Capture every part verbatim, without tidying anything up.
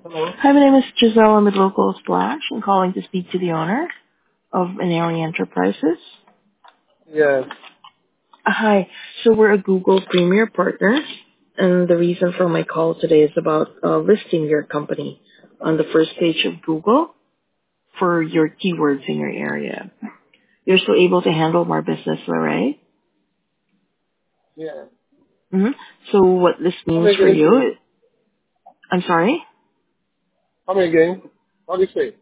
Hello? Hi, my name is Giselle. I'm with Local Splash. I'm calling to speak to the owner of Anari Enterprises. Yes. Uh, Hi. So we're a Google Premier partner, and the reason for my call today is about uh, listing your company on the first page of Google for your keywords in your area. You're still able to handle more business, all right? Yeah. Mm-hmm. So what this Come means for again, please. you, I'm sorry? Come again. What do you say?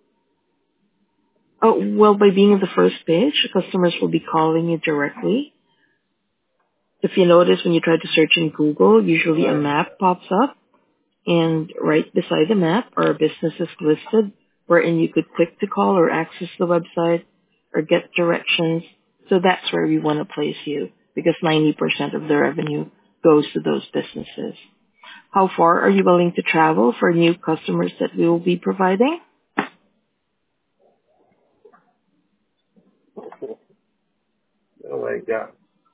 Oh, well, by being in the first page, customers will be calling you directly. If you notice when you try to search in Google, usually a Right. map pops up, and right beside the map are businesses listed wherein you could click to call or access the website or get directions. So that's where we want to place you because ninety percent of the revenue goes to those businesses. How far are you willing to travel for new customers that we will be providing? Oh my God.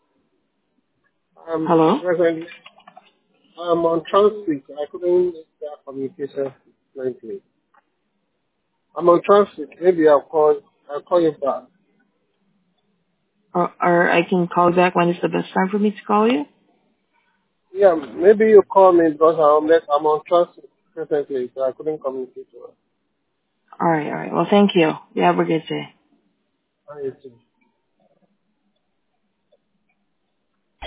Um, Hello? presently, I'm on transit. I couldn't make that communication fluently. I'm on transit. Maybe I'll call, I'll call you back. Or, or I can call back when is the best time for me to call you? Yeah, maybe you call me because I'm, like, I'm on transit presently, so I couldn't communicate to Alright, alright. Well, thank you. You have a good day. her. I see.